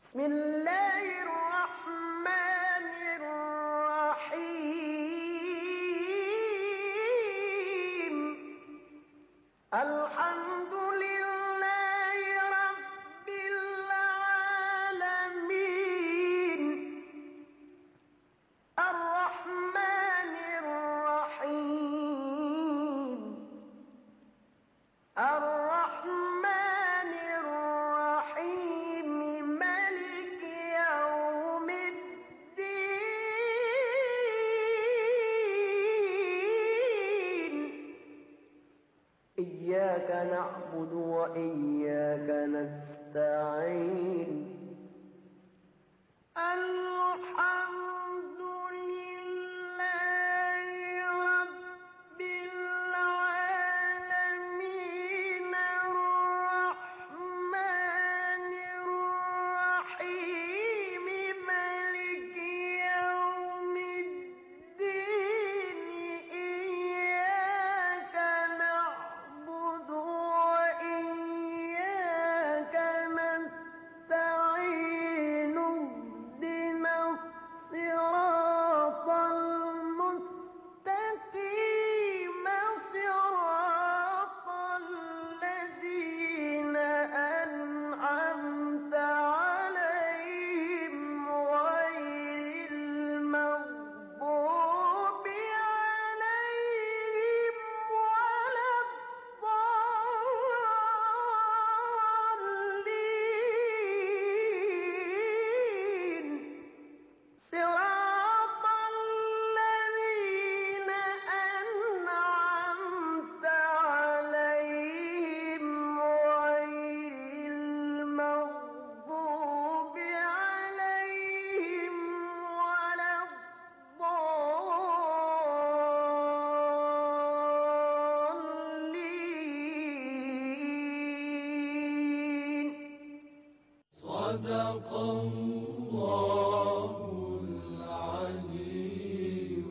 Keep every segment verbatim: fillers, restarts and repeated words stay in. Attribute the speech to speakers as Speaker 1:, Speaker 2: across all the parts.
Speaker 1: بسم الله الرحمن الرحيم. الحمد لله رب العالمين. الرحمن الرحيم. الرحمن الرحيم مالك يوم الدين. إياك نعبد وإياك نستعين. الحمد لله رب العالمين. الرحمن الرحيم مالك يوم الدين. إياك نعبد وإياك نستعين. اهدنا الصراط المستقيم صراط الذين أنعمت عليهم غير المغضوب عليهم ولا الضالين. صراط الذين أنعمت عليهم غير المغضوب عليهم ولا الضالين.
Speaker 2: صدق الله العلي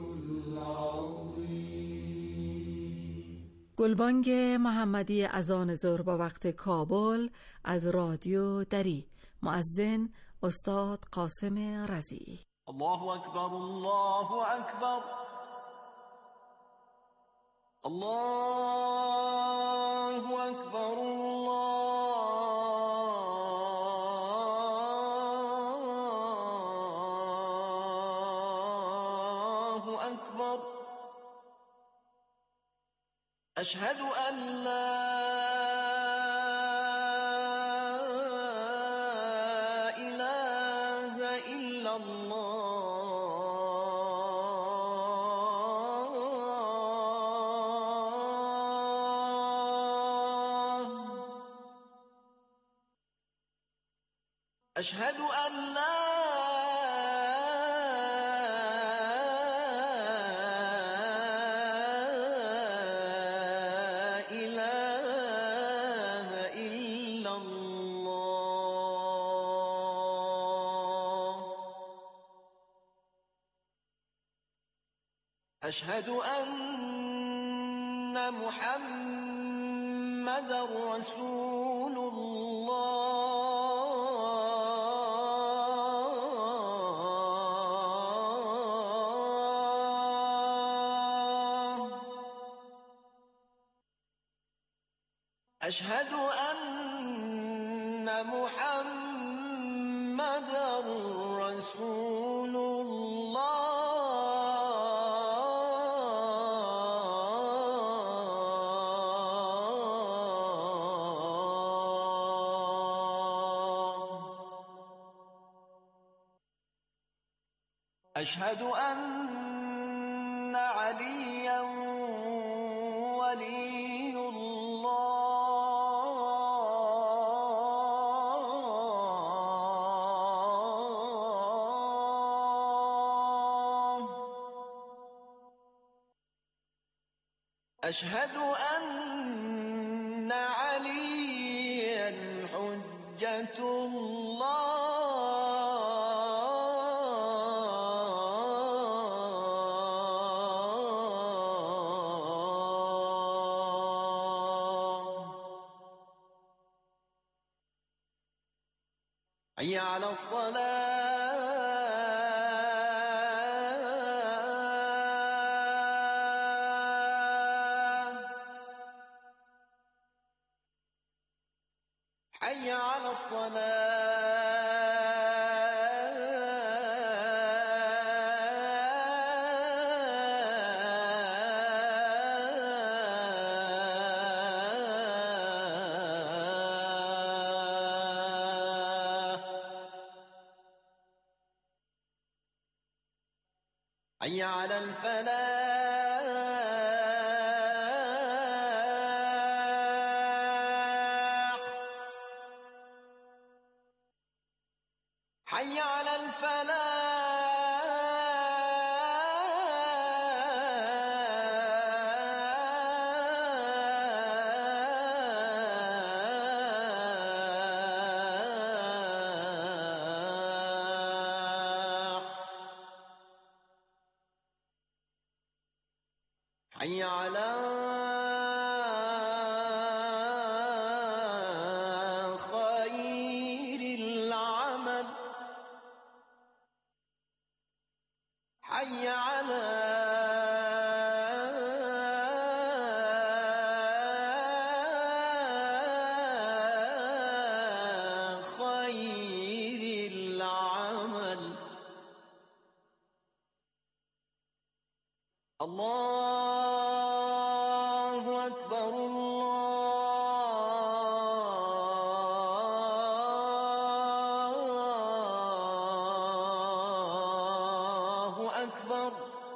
Speaker 2: العظيم.
Speaker 3: گلبانگ محمدی اذان ظهر با وقت کابل از رادیو دری. مؤذن استاد قاسم رضی.
Speaker 2: الله أكبر الله أكبر الله أكبر الله أكبر. أشهد أن لا إله إلا الله. أشهد أن لا إله إلا الله. أشهد أن محمدا رسول الله. أشهد أن محمدا رسول الله. أشهد أن عليا ولي الله. أشهد أن عليا حجة الله. حي على الصلاة حي على حي على الفلاح حي على حي على خير العمل حي على خير العمل الله أكبر الله أكبر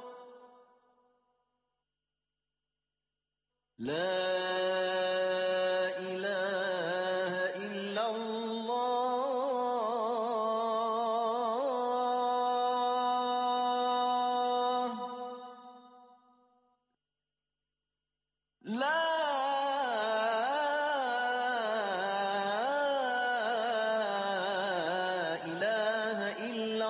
Speaker 2: لا إله إلا الله لا إله إلا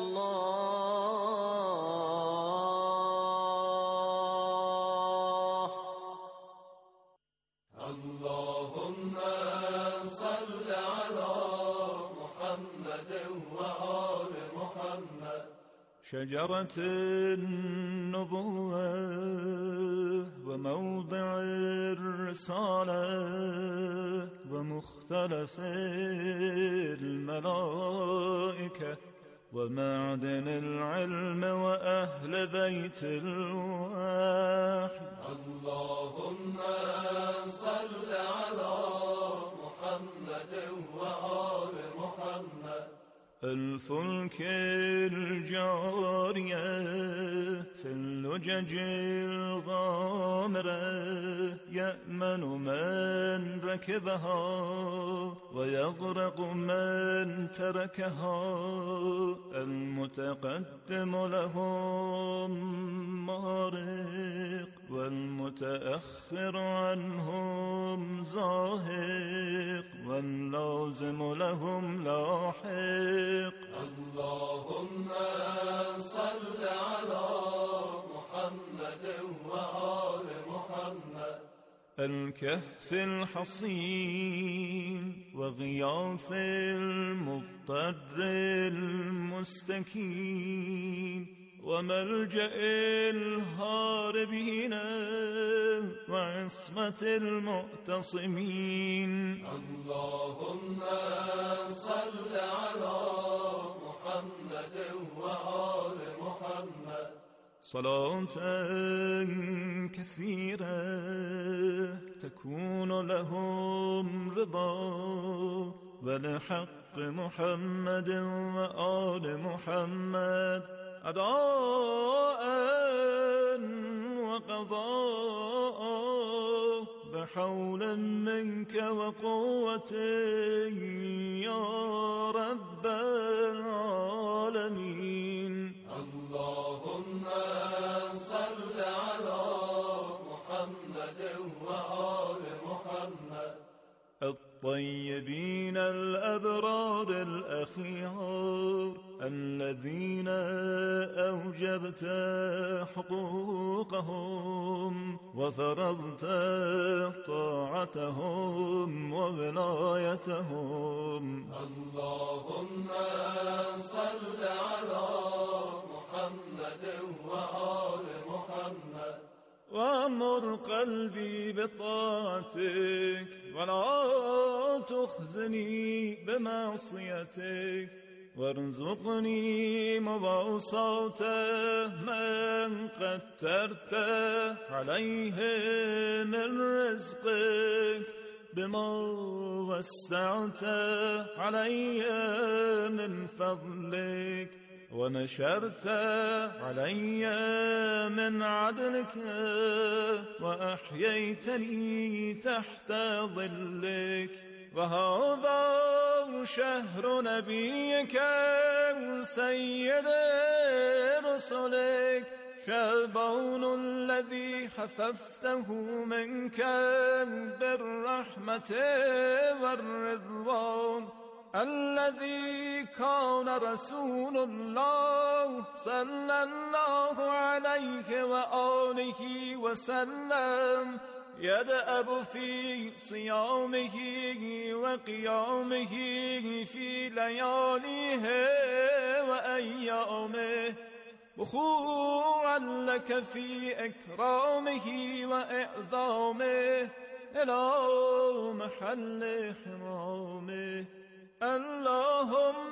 Speaker 2: الله
Speaker 4: اللهم صل على محمد وآل محمد. شجرة النبوة وموضع الرسالة ومختلف الملائكة ومعدن العلم وأهل بيت الوحي. اللهم صل على محمد وآل محمد. الفلك الجارية في اللجج الغامرة يأمن من ركبها ويغرق من تركها. المتقدم لهم مارق والمتأخر عنهم زاهق واللازم لهم لاحق. اللهم صل على محمد وآل محمد. الكهف الحصين وغياث المضطر المستكين وملجأ الهاربين وعصمة المعتصمين. اللهم صل على محمد وآل محمد. صلاة كثيرة تكون لهم رضا ولحق محمد وآل محمد أداء وقضاء بحول منك وقوة يا رب العالمين. اللهم صل على محمد وآل محمد. الطيبين الأبرار الأخيار الذين أوجبت حقوقهم وفرضت طاعتهم وولايتهم. اللهم تخزني بمعصيتك وارزقني مواساة من قدرت عليه من رزقك بما وسعت علي من فضلك ونشرت علي من عدلك وأحييتني تحت ظلك وهذا شهر نبيك سيد رسلك شعبان الذي حففته منك بالرحمة والرضوان الذي كان رسول الله صلى الله عليه وآله وسلم يدأب في صيامه وقيامه في لياليه وأيامه وخوعا لك في إكرامه وإعظامه إلى محل حرامه اللهم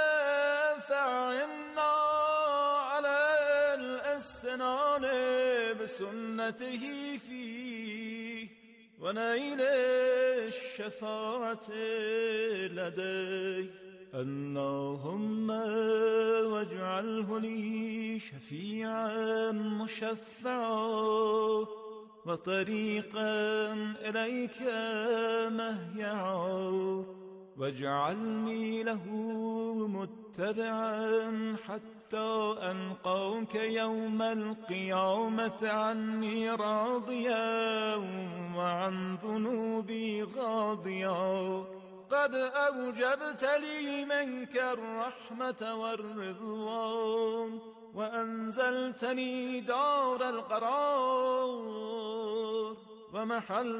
Speaker 4: فعنا على الاستنان بسنته فيه ونيل الشفاعة لديه اللهم واجعله لي شفيعا مشفعا وطريقا إليك مهيعا واجعلني له متبعا حتى ألقاك يوم القيامة عني راضيا وعن ذنوبي غاضيا قد أوجبت لي منك الرحمة والرضوان وأنزلتني دار القرار ومحل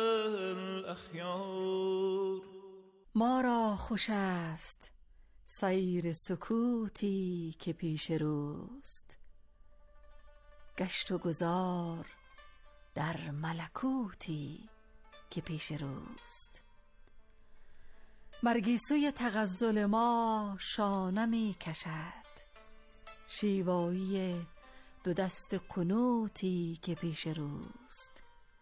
Speaker 4: الأخيار.
Speaker 3: ما را خوش است سیر سکوتی که پیش روست، گشت و گذار در ملکوتی که پیش روست. مرگیسوی تغزل ما شانه می کشد، شیوایی دو دست قنوتی که پیش روست.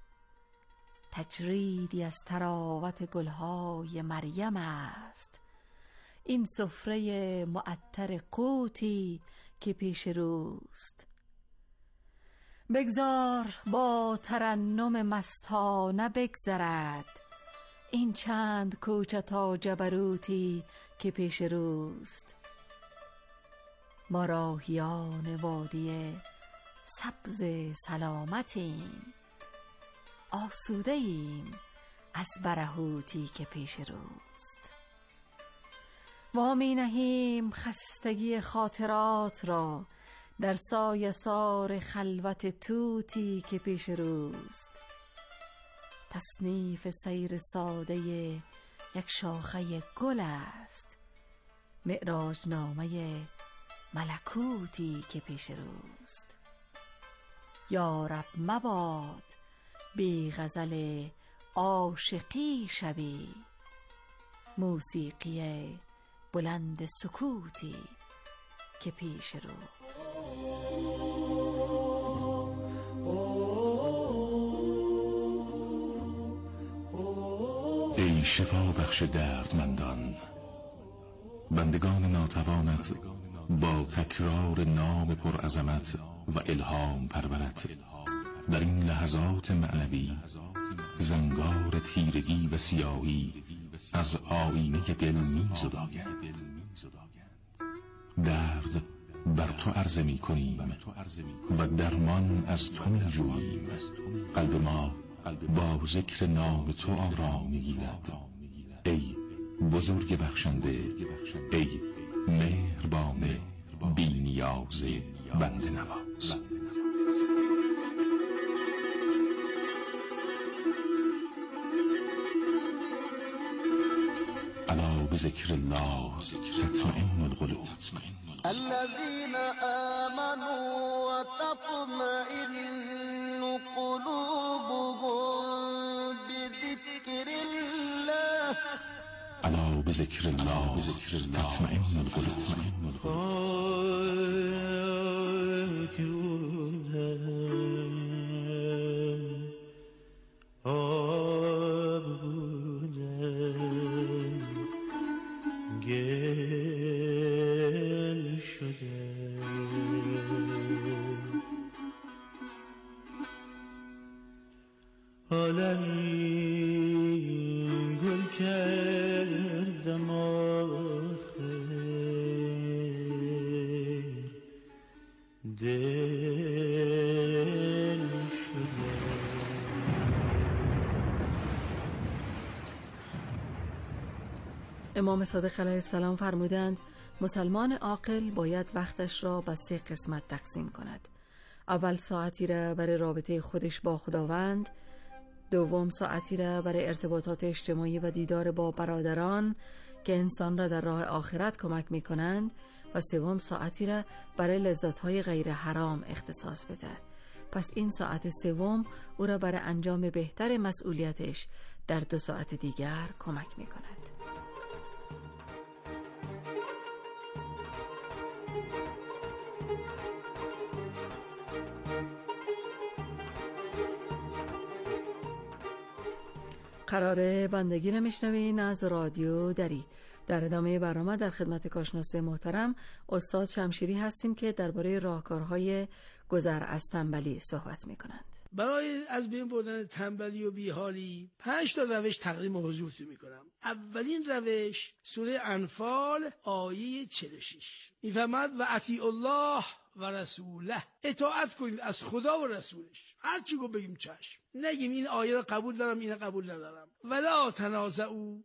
Speaker 3: تجریدی از تراوت گلهای مریم است این سفره معطر قوتی که پیش روست. بگذار با ترنم مستانه بگذرد این چند کوچه تا جبروتی که پیش روست. ما راهیان وادی سبز سلامتیم، آسوده ایم از برهوتی که پیش روست. وامی نهیم خستگی خاطرات را در سایه سار خلوت توتی که پیش روست. تصنیف سیر ساده یک شاخه گل است، معراج نامه ملکوتی که پیش روست. یا رب مباد بی غزل عاشقی شبی، موسیقی بلند سکوتی که پیش روست.
Speaker 5: ای شفا بخش دردمندان، بندگان ناتوانت با تکرار نام پرعظمت و الهام پرورت در این لحظات معنوی زنگار تیرگی و سیاهی از آینه دل می زداید. درد بر تو عرضه می کنیم و درمان از تو می جوییم. قلب ما با ذکر نام تو آرام می گیرد. ای بزرگ بخشنده، ای مهربان بی نیاز بنده نواز. الا بذکر الله تطمئن القلوب.
Speaker 1: الذين آمنوا وتطمئن قلوبهم بذكر الله
Speaker 5: به ذکر الله تطمئن القلوب.
Speaker 3: امام صادق علیه السلام فرمودند مسلمان عاقل باید وقتش را به سه قسمت تقسیم کند. اول ساعتی را برای رابطه خودش با خداوند، دوم ساعتی را برای ارتباطات اجتماعی و دیدار با برادران که انسان را در راه آخرت کمک می کنند و سوم ساعتی را برای لذت‌های غیر حرام اختصاص بده. پس این ساعت سوم او را برای انجام بهتر مسئولیتش در دو ساعت دیگر کمک می کند. قراره بندگی رو میشنوین از رادیو دری. در ادامه برنامه در خدمت کارشناس محترم استاد شمشیری هستیم که درباره راهکارهای گذر از تنبلی صحبت میکنند.
Speaker 6: برای از بین بردن تنبلی و بیحالی پنج تا روش تقدیم حضورتون میکنم. اولین روش سوره انفال آیه چهل و شش میفرماد و اطیعوا الله و رسوله، اطاعت کنید از خدا و رسولش. هر چی گفت بگیم چشم، نگیم این آیه را قبول دارم این را قبول ندارم. ولا تنازعوا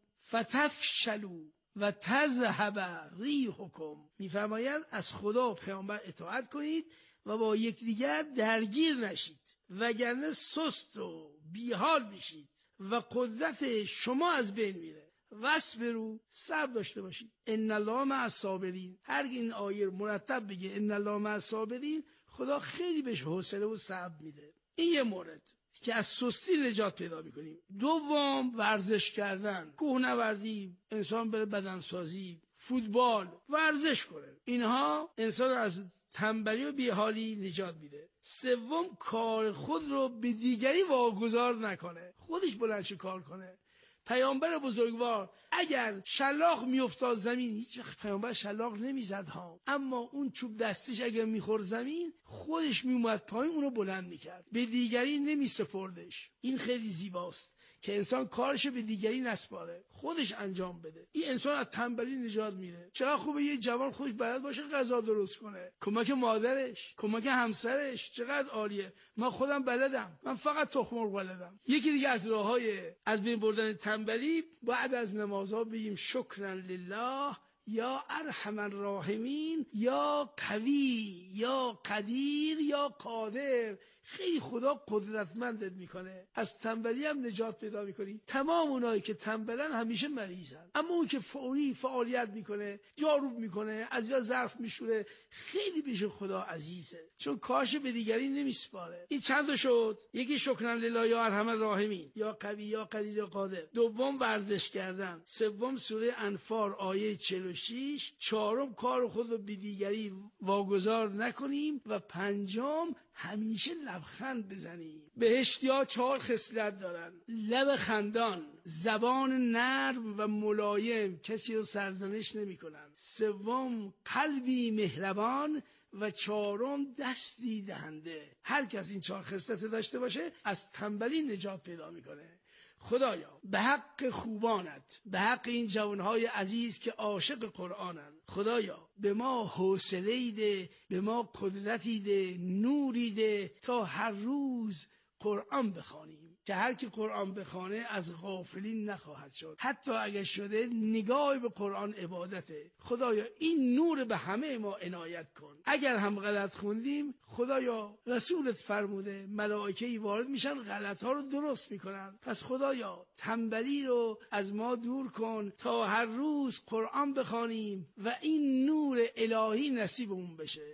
Speaker 6: فتفشلوا و تذهب ریحکم، میفرمایند از خدا و پیامبر اطاعت کنید و با یکدیگر درگیر نشید وگرنه سست و بیحال میشید و قدرت شما از بین میره. واصبروا، صبر داشته باشید. ان الله مع الصابرین. هر کی این آیه مرتب بگه ان الله مع الصابرین، خدا خیلی بهش حوصله و صبر میده. این یه مورد که از سستی نجات پیدا میکنیم. دوم ورزش کردن، کوهنوردی، انسان بره بدنسازی، فوتبال، ورزش کنه. اینها انسان از تنبلی و بیحالی نجات میده. سوم کار خود رو به دیگری واگذار نکنه، خودش بلندش کار کنه. پیامبر بزرگوار اگر شلاق میافتاد زمین، هیچ وقت پیامبر شلاق نمیزد ها، اما اون چوب دستش اگر میخورد زمین خودش میومد پایین اونو بلند میکرد، به دیگری نمیسپردش. این خیلی زیباست که انسان کارشو به دیگری نسپاره، خودش انجام بده. این انسان از تنبلی نجات میده. چقدر خوبه یه جوان خودش بلد باشه غذا درست کنه، کمک مادرش، کمک همسرش، چقدر عالیه. من خودم بلدم، من فقط تخم مرغ بلدم. یکی دیگه از راههای از بین بردن تنبلی، بعد از نمازها بگیم شکرا لله یا ارحم الراحمین یا قوی یا قدیر یا قادر. خیلی خدا قدرتمندت میکنه، از تنبلی هم نجات پیدا میکنی. تمام اونایی که تنبلن همیشه مریضن، اما اون که فوری فعالیت میکنه، جاروب میکنه، از یا ظرف میشوره، خیلی بیش خدا عزیزه، چون کارش به دیگری نمیسپاره. این چند تا شد؟ یکی شکران لله یا ارحم الراحمین یا قوی یا قدیر یا قادر. دوم ورزش کردن. سوم سوره انفال آیه چهل و شش. چهارم کار خود رو به دیگری واگذار نکنیم و پنجم همیشه لبخند بزنیم. بهشتی‌ها چهار خصلت دارن: لب خندان، زبان نرم و ملایم، کسی رو سرزنش نمی‌کنن. سوم قلبی مهربان و چهارم دستی دهنده. هر کس این چهار خصلت داشته باشه از تنبلی نجات پیدا میکنه. خدایا به حق خوبانت، به حق این جوانهای عزیز که عاشق قرآنن، خدایا به ما حوصله‌ای ده، به ما قدرتی ده، نوری ده تا هر روز قرآن بخوانیم، که هر کی قرآن بخوانه از غافلین نخواهد شد. حتی اگر شده نگاه به قرآن عبادته. خدایا این نور به همه ما عنایت کن. اگر هم غلط خوندیم، خدایا رسولت فرموده ملائکه‌ای وارد میشن غلط ها رو درست میکنن. پس خدایا تنبلی رو از ما دور کن تا هر روز قرآن بخوانیم و این نور الهی نصیبمون بشه،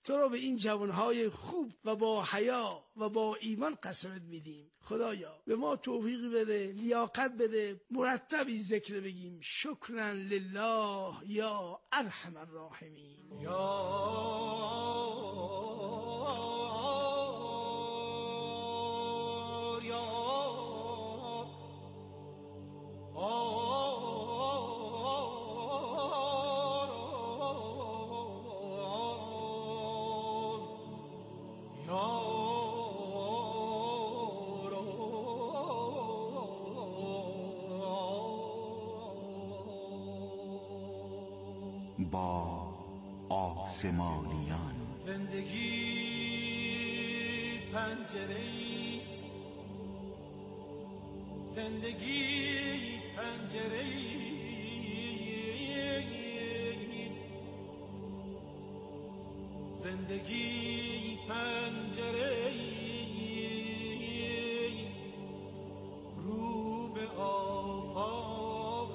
Speaker 6: تو رو به این جوانهای خوب و با حیا و با ایمان قسمت میدیم. خدایا به ما توفیق بده، لیاقت بده، مرتبی ذکر بگیم شکرا لله یا ارحم الراحمین.
Speaker 4: یا
Speaker 7: با آسمانیان
Speaker 4: زندگی پنجره‌ایست، زندگی پنجره‌ایست، زندگی پنجره‌ایست، رو به آفاق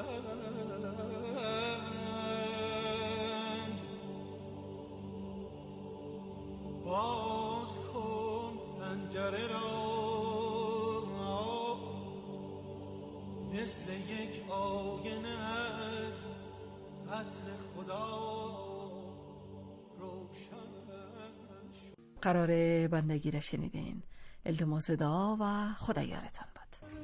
Speaker 4: بلند. باز کن پنجره را مثل یک آینه از عطر خدا روشن.
Speaker 3: قرار بندگی را شنیدین. التماس دعا و خدا یارتان باد.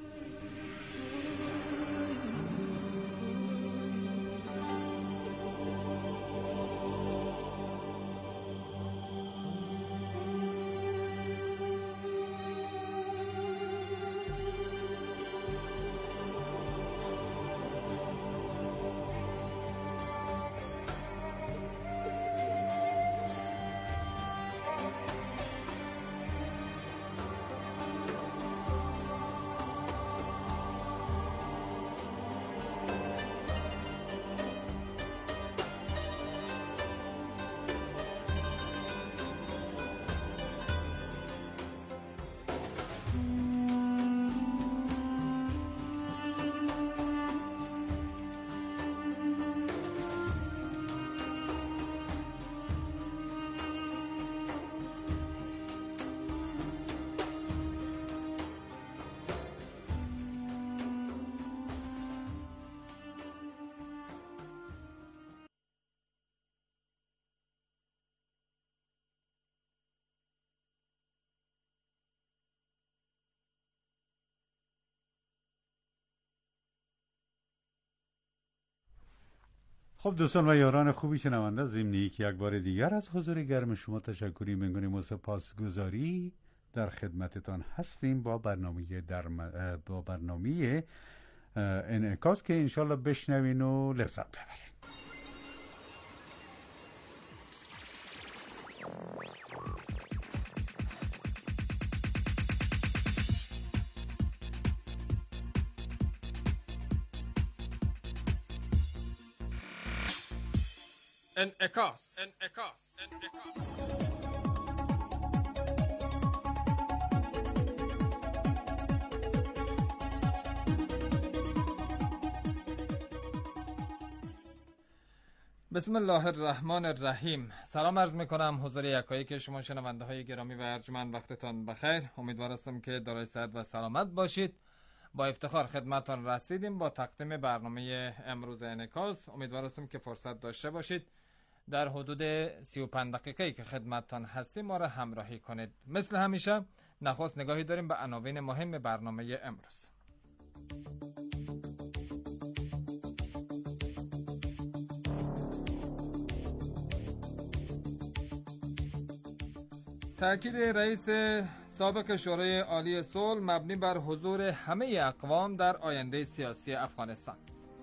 Speaker 8: خب دوستان و یاران خوبی شنونده، ضمن یک یک بار دیگر از حضور گرم شما تشکری می‌کنیم واسه پاسگزاری در خدمتتان هستیم با برنامه در م... با برنامه انعکاس که انشالله بشنوین و لذت ببرین.
Speaker 9: انعکاس انعکاس انعکاس بسم الله الرحمن الرحیم. سلام عرض میکنم حضور یکایک شما شنونده های گرامی و ارجمند، وقتتان بخیر. امیدوار هستم که دارای صحت و سلامت باشید. با افتخار خدمتتان رسیدیم با تقدیم برنامه امروز انعکاس. امیدوار هستم که فرصت داشته باشید در حدود سی و پنج دقیقه‌ای که خدمتتان هستیم ما را همراهی کنید. مثل همیشه نخست نگاهی داریم به عناوین مهم برنامه امروز. تأکید رئیس سابق شورای عالی صلح مبنی بر حضور همه اقوام در آینده سیاسی افغانستان.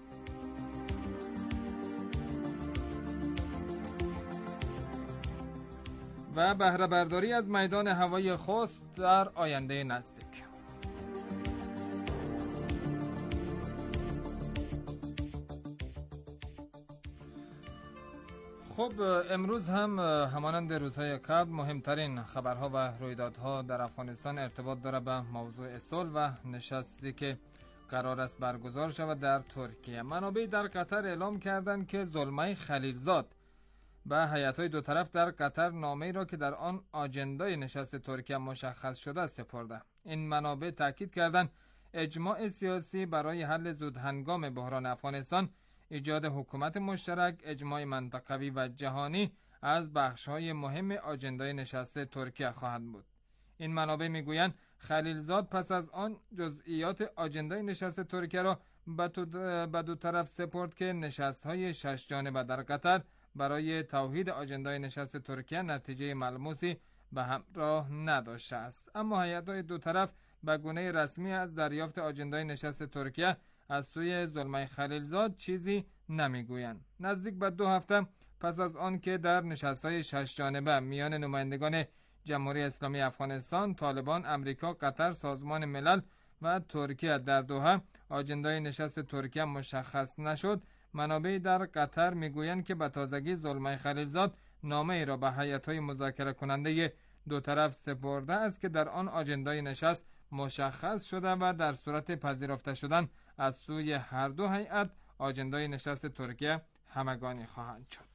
Speaker 9: و بهره برداری از میدان هوایی خوست در آینده نزدیک. خب امروز هم همانند روزهای قبل مهمترین خبرها و رویدادها در افغانستان ارتباط داره به موضوع صلح و نشستی که قرار است برگزار شود در ترکیه. منابع در قطر اعلام کردند که زلمه خلیلزاد به هیئت‌های دو طرف در قطر نامه‌ای را که در آن آجندای نشست ترکیه مشخص شده سپرده. این منابع تاکید کردند اجماع سیاسی برای حل زودهنگام بحران افغانستان، ایجاد حکومت مشترک، اجماع منطقوی و جهانی از بخش‌های مهم آجندای نشست ترکیه خواهند بود. این منابع میگویند خلیلزاد پس از آن جزئیات آجندای نشست ترکیه را به دو طرف سپرد که نشست‌های شش جانبه در قطر برای توحید آجندای نشست ترکیه نتیجه ملموسی به همراه نداشته است. اما هیئت‌های دو طرف به گونه رسمی از دریافت آجندای نشست ترکیه از سوی زلمای خلیلزاد چیزی نمیگویند. نزدیک به دو هفته پس از آن که در نشست‌های شش جانبه میان نمایندگان جمهوری اسلامی افغانستان، طالبان، امریکا، قطر، سازمان ملل و ترکیه در دوحه آجندای نشست ترکیه مشخص نشد، منابع در قطر میگویند که به تازگی زلمای خلیلزاد نامه ای را به هیئت‌های مذاکره کننده دو طرف سپرده است که در آن آجندای نشست مشخص شده و در صورت پذیرفته شدن از سوی هر دو هیئت آجندای نشست ترکیه همگانی خواهند شد.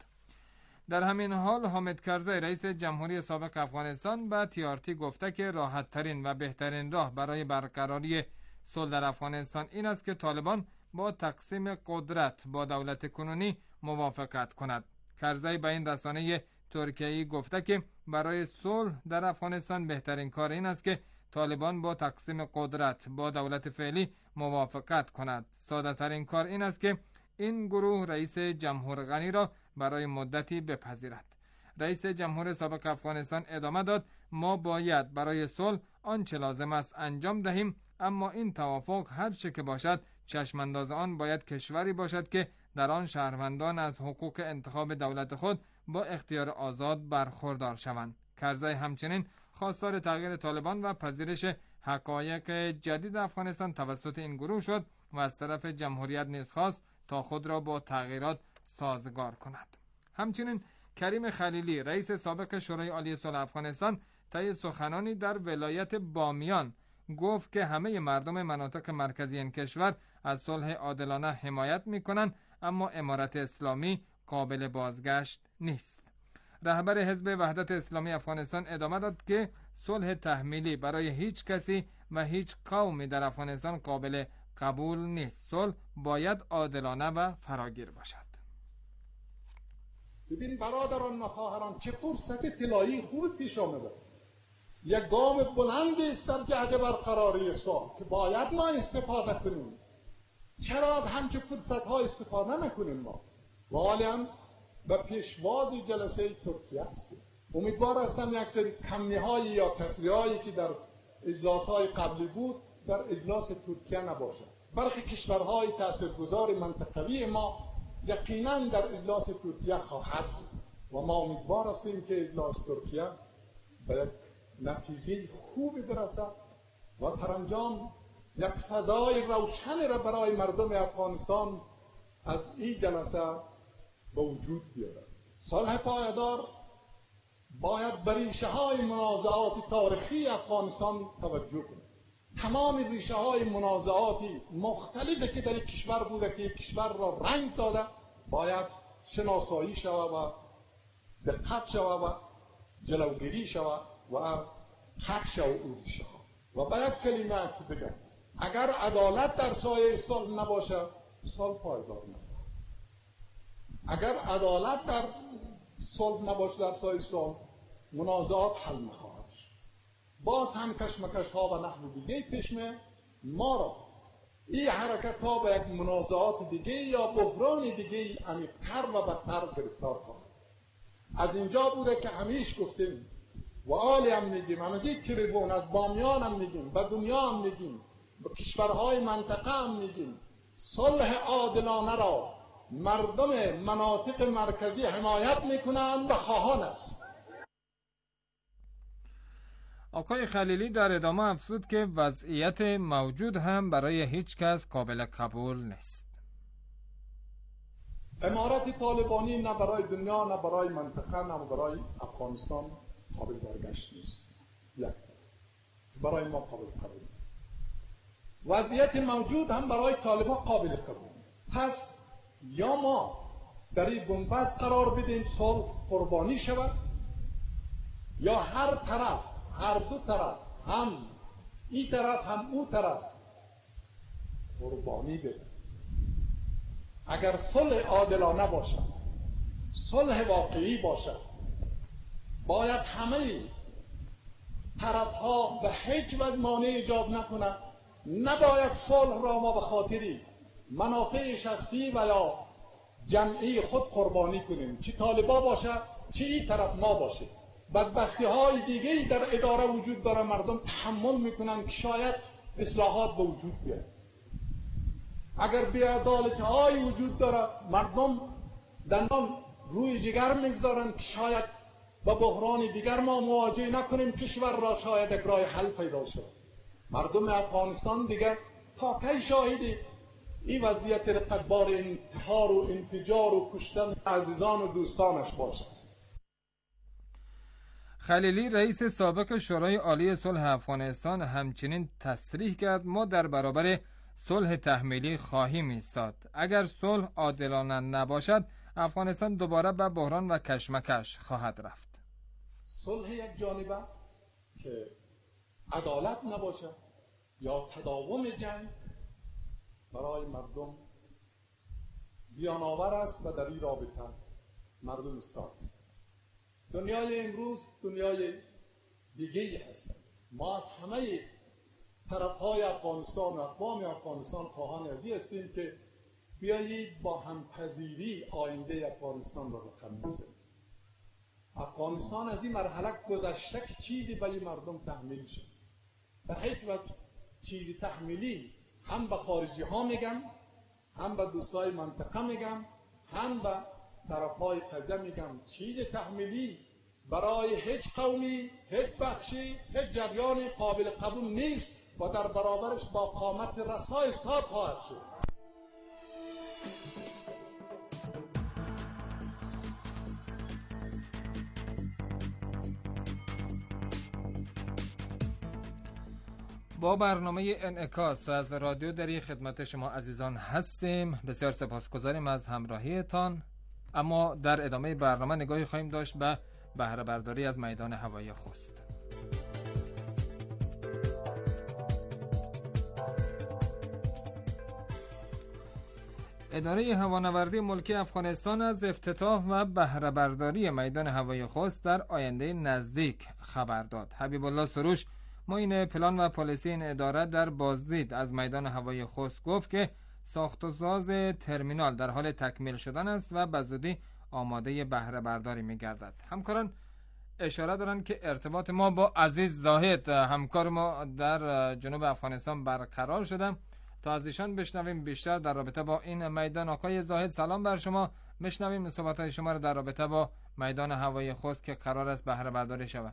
Speaker 9: در همین حال حامد کرزی رئیس جمهوری سابق افغانستان به تیارتی گفته که راحت ترین و بهترین راه برای برقراری صلح در افغانستان این است که طالبان با تقسیم قدرت با دولت کنونی موافقت کند. کرزی به این رسانه ترکیه‌ای گفته که برای صلح در افغانستان بهترین کار این است که طالبان با تقسیم قدرت با دولت فعلی موافقت کند. ساده ترین کار این است که این گروه رئیس جمهور غنی را برای مدتی بپذیرد. رئیس جمهور سابق افغانستان ادامه داد ما باید برای صلح آنچه لازم است انجام دهیم، اما این توافق هر چه که باشد چشم انداز آن باید کشوری باشد که در آن شهروندان از حقوق انتخاب دولت خود با اختیار آزاد برخوردار شوند. کرزی همچنین خواستار تغییر طالبان و پذیرش حقایق جدید افغانستان توسط این گروه شد و از طرف جمهوریت نیز خواست تا خود را با تغییرات سازگار کند. همچنین کریم خلیلی رئیس سابق شورای عالی صلح افغانستان طی سخنانی در ولایت بامیان گفت که همه مردم مناطق مرکزی این کشور از صلح عادلانه حمایت می‌کنند، اما امارت اسلامی قابل بازگشت نیست. رهبر حزب وحدت اسلامی افغانستان ادامه داد که صلح تحمیلی برای هیچ کسی و هیچ قومی در افغانستان قابل قبول نیست. صلح باید عادلانه و فراگیر باشد.
Speaker 10: ببین برادران و خواهران چه فرصت طلایی خوب پیش آمده. یک گام بلند است در جهت برقراری صلح که باید ما استفاده کنیم. چرا از همچه فرصت ها استفاده نکنیم؟ ما والیم به پیشواز جلسه ترکیه هستیم. امیدوار هستم یک سری کمی های یا کسری هایی که در اجلاس های قبلی بود در اجلاس ترکیه نباشد. برخی کشورهای تاثیرگذار منطقوی ما یقینا در اجلاس ترکیه خواهد و ما امیدوار هستیم که اجلاس ترکیه به یک نتیجه خوبی برسد و سرانجام یک فضای روشنی را برای مردم افغانستان از این جلسه به وجود بیارد. صلح پایدار باید به ریشه های منازعات تاریخی افغانستان توجه کند. تمام ریشه های منازعات مختلفی که در این کشور بوده که کشور را رنگ داده باید شناسایی شود و دقت شود و جلوگیری شود و قطع شود او ریشه ها. و باید کلمه که بگم اگر عدالت در سایه صلح نباشه صلح پایدار نباشه. اگر عدالت در صلح نباشه در سایه صلح منازعات حل نخواهد. باز هم کشمکش ها و نحو دیگه پیش می ما را این حرکت ها به یک منازعات دیگه یا بحران دیگه عمیق‌تر و بدتر گرفتار کنند. از اینجا بوده که همیشه گفتیم و عالی هم میگیم، هم از این تریبون از بامیان هم میگیم، به دنیا هم میگیم، به کشورهای منطقه هم میگیم صلح عادلانه را مردم مناطق مرکزی حمایت میکنند و خواهان است.
Speaker 9: آقای خلیلی در ادامه افزود که وضعیت موجود هم برای هیچ کس قابل قبول نیست.
Speaker 10: امارت طالبانی نه برای دنیا نه برای منطقه نه برای افغانستان قابل برگشت نیست. یک برای ما قابل قبول. وضعیت موجود هم برای طالبان قابل قبول. پس یا ما در این بنبست قرار بدیم صلح قربانی شود، یا هر طرف، هر دو طرف، هم این طرف هم او طرف قربانی بده؟ اگر صلح عادلانه باشد، صلح واقعی باشد، باید همه طرف ها به هیچ وجه مانع ایجاد نکنند. نباید صلح را ما به خاطری منافع شخصی و یا جمعی خود قربانی کنیم، چه طالبا باشه چه این طرف ما باشه. بدبختی های دیگه در اداره وجود داره، مردم تحمل میکنن که شاید اصلاحات به وجود بیاد. اگر بی‌عدالتی های وجود داره، مردم دندان روی جگر میگذارن که شاید با بحران دیگر ما مواجه نکنیم، کشور را شاید یک راه حل پیدا شد. مردم افغانستان دیگر تا کی شاهدی این وضعیت رقتبار انتحار و انفجار و کشتن عزیزان و دوستانش باشد.
Speaker 9: خلیلی رئیس سابق شورای عالی صلح افغانستان همچنین تصریح کرد ما در برابر صلح تحمیلی خواهیم ایستاد. اگر صلح عادلانه نباشد افغانستان دوباره به بحران و کشمکش خواهد رفت.
Speaker 10: صلح یک جانبه که عدالت نباشد یا تداوم جنگ برای مردم زیان آور است و در این رابطه مردم استاد است. دنیای امروز دنیای دیگری هست. ما از همه طرفهای افغانستان و اقوام افغانستان خواهان ازی هستیم که بیایید با همپذیری آینده افغانستان را رقم بزنیم. افغانستان از این مرحله گذشته که چیزی برای مردم تحمیل شد. به هیچ وقت چیزی تحمیلی هم به خارجی ها میگم، هم به دوستای منطقه میگم، هم به طرفهای قضیه میگم، چیز تحمیلی برای هیچ قومی، هیچ بخشی، هیچ جریان قابل قبول نیست و در برابرش با قامت رسا ایستاد خواهد شد.
Speaker 9: با برنامه انعکاس از رادیو دری خدمت شما عزیزان هستیم. بسیار سپاسگزاریم از همراهیتان. اما در ادامه برنامه نگاهی خواهیم داشت به بهره برداری از میدان هوایی خوست. اداره هوانوردی ملکی افغانستان از افتتاح و بهره برداری میدان هوایی خوست در آینده نزدیک خبر داد. حبیب الله سروش معین پلان و پالیسی این اداره در بازدید از میدان هوایی خوست گفت که ساخت و ساز ترمینال در حال تکمیل شدن است و بزودی آماده بهره برداری می گردد. همکاران اشاره دارند که ارتباط ما با عزیز زاهد همکار ما در جنوب افغانستان برقرار شده تا از ایشان بشنویم بیشتر در رابطه با این میدان. آقای زاهد سلام بر شما، بشنویم صحبت‌های شما را در رابطه با میدان هوایی خوست که قرار است بهره برداری شود.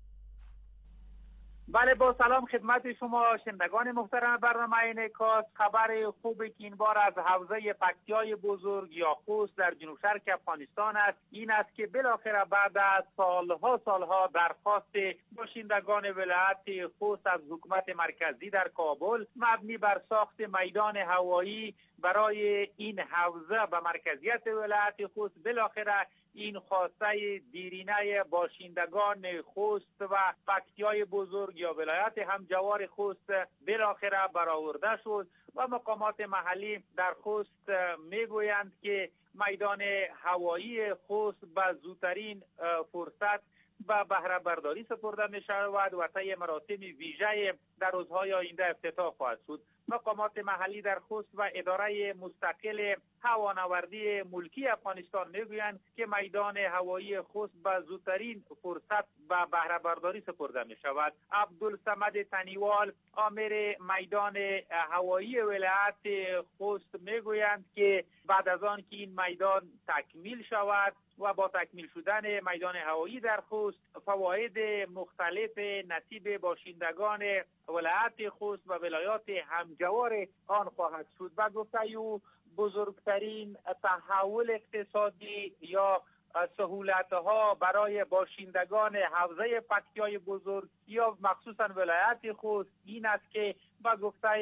Speaker 11: بله، با سلام خدمت شما شنوندگان محترم برنامه انعکاس. خبر خوبی که این بار از حوزه پکتیای بزرگ یا خوست در جنوب شرق افغانستان است این است که بالاخره بعد از سالها سالها درخواست باشندگان ولایت خوست از حکومت مرکزی در کابل مبنی بر ساخت میدان هوایی برای این حوزه و مرکزیت ولایت خوست، بالاخره این خواسته دیرینه باشندگان خوست و پکتیای بزرگ یا ولایت همجوار خوست بالاخره برآورده شد و مقامات محلی در خوست میگویند که میدان هوایی خوست به زودترین فرصت به بهره برداری سپرده می شود و طی مراسم ویژه در روزهای آینده افتتاح خواهد شد. مقامات محلی در خوست و اداره مستقل هوانوردی ملکی افغانستان میگویند که میدان هوایی خوست به زودترین فرصت به بهره برداری سپرده می شود. عبدالصمد تنیوال آمر میدان هوایی ولایت خوست میگویند که بعد از آن که این میدان تکمیل شود و با تکمیل شدن میدان هوایی در خوست فواید مختلف نصیب باشندگان ولایت خوست و ولایات همجوار آن خواهد شد. و گفته او بزرگترین تحول اقتصادی یا سهولت‌ها برای باشندگان حوزه پکتیای بزرگ یا مخصوصا ولایت خوست این است که با گفته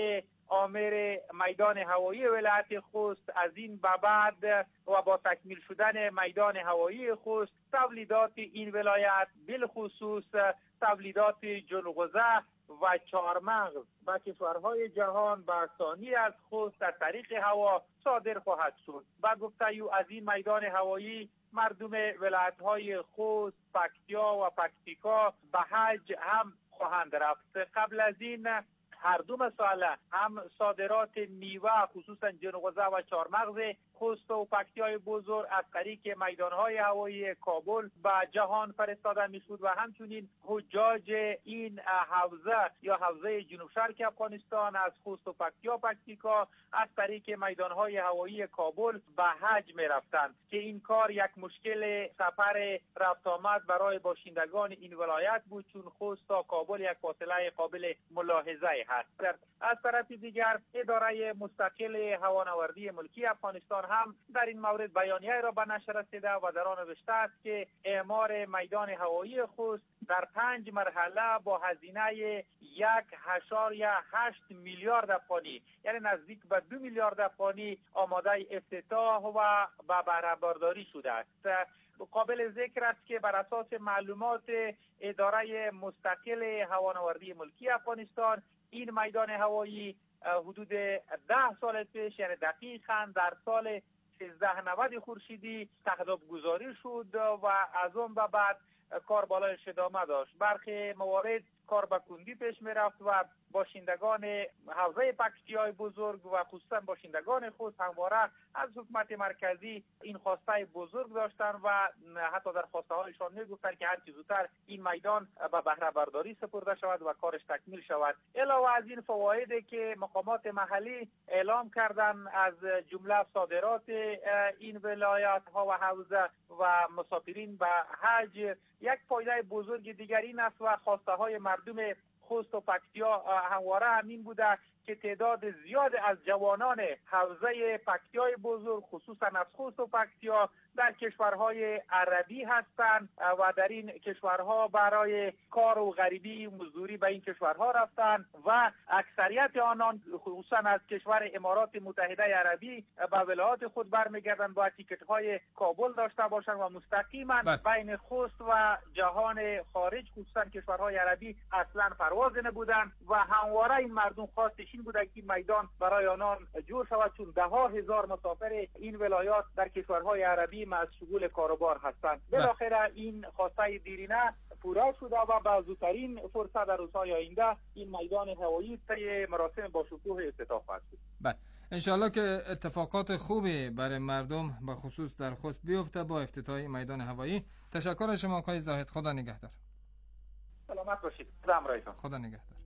Speaker 11: آمر میدان هوایی ولایت خوست از این به بعد و با تکمیل شدن میدان هوایی خوست تولیدات این ولایت بالخصوص تولیدات جلغوزه و چهارمغز و کشورهای جهان به ثانی از خوست از طریق هوا صادر خواهد شد. و گفته او از این میدان هوایی مردم ولایت‌های خوست، پکتیا و پکتیکا به حج هم خواهند رفت. قبل از این هر دو مسئله هم صادرات میوه خصوصا جلغوزه و چهارمغز خوست و پکتیای بزرگ از طریق میدانهای هوایی کابل به جهان فرستاده میشد و همچنین حجاج این حوزه یا حوزه جنوب شرق افغانستان از خوست و پکتیا پکتیکا از طریق میدانهای هوایی کابل به حج می رفتند که این کار یک مشکل سفر رفت آمد برای باشندگان این ولایت بود، چون خوست تا کابل یک فاصله قابل ملاحظه هست. از طرف دیگر اداره مستقل هوانوردی ملکی افغانستان هم در این مورد بیانیه را به نشر رسیده و در آن نوشته است که اعمار میدان هوایی خوست در پنج مرحله با هزینه یک اشاریه هشت میلیارد افغانی یعنی نزدیک به دو میلیارد افغانی آماده افتتاح و به بهره برداری شده است. قابل ذکر است که بر اساس معلومات اداره مستقل هوانوردی ملکی افغانستان این میدان هوایی حدود ده سال پیش یعنی دقیقاً در سال سیزده نود خورشیدی تهداب گذاری شد و از اون به بعد کار بالای ادامه داشت. برخی موارد کار به کندی پیش می رفت و باشندگان حوزه پکتیای بزرگ و خصوصا باشندگان خوست همواره از حکومت مرکزی این خواسته بزرگ داشتند و حتی در خواسته هایشان می گفتند که هر چه زودتر این میدان به بهره برداری سپرده شود و کارش تکمیل شود. علاوه از این فوایدی که مقامات محلی اعلام کردند از جمله صادرات این ولایت ها و حوزه و مسافرین به حج، یک فایده بزرگ دیگر این است و خواسته های مردم خوست و پکتیا همواره همین بوده که تعداد زیاد از جوانان حوزه پکتیای بزرگ خصوصا از خوست و پکتیا در کشورهای عربی هستند و در این کشورها برای کار و غریبی مزدوری به این کشورها رفتند و اکثریت آنان خصوصا از کشور امارات متحده عربی به ولایات خود برمیگردند با تیکت‌های کابل داشته باشند و مستقیما بین خوست و جهان خارج خصوصا کشورهای عربی اصلا پرواز نبودند و همواره این مردم خواستش این بوده که میدان برای آنان جور شود، چون ده ها هزار مسافر این ولایات در کشورهای عربی مشغول کاروبار هستند. بالاخره این خواسته دیرینه پورا شده و با زودترین فرصت در روزهای آینده این میدان هوایی طی مراسم با شکوه افتتاح خواهد شد.
Speaker 9: بله انشالله که اتفاقات خوبی برای مردم به خصوص در خوست بیفته با افتتاح میدان هوایی. تشکر شما آقای زاهد، خدا نگهدار.
Speaker 11: سلامت باشید. سلام رایتان.
Speaker 9: خدا نگهدار.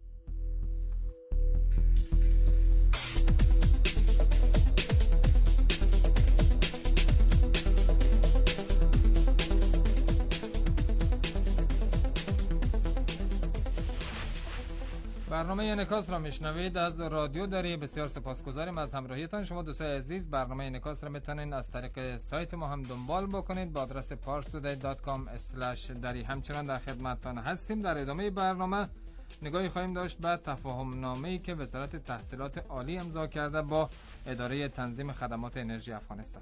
Speaker 9: برنامه انعکاس را میشنوید از رادیو دری. بسیار سپاسگزاریم از همراهیتان. شما دوستان عزیز برنامه انعکاس را میتونید از طریق سایت ما هم دنبال بکنید با آدرس parstoday dot com slash dari. همچنان در خدمتتان هستیم. در ادامه برنامه نگاهی خواهیم داشت به تفاهم نامه‌ای که وزارت تحصیلات عالی امضا کرده با اداره تنظیم خدمات انرژی افغانستان.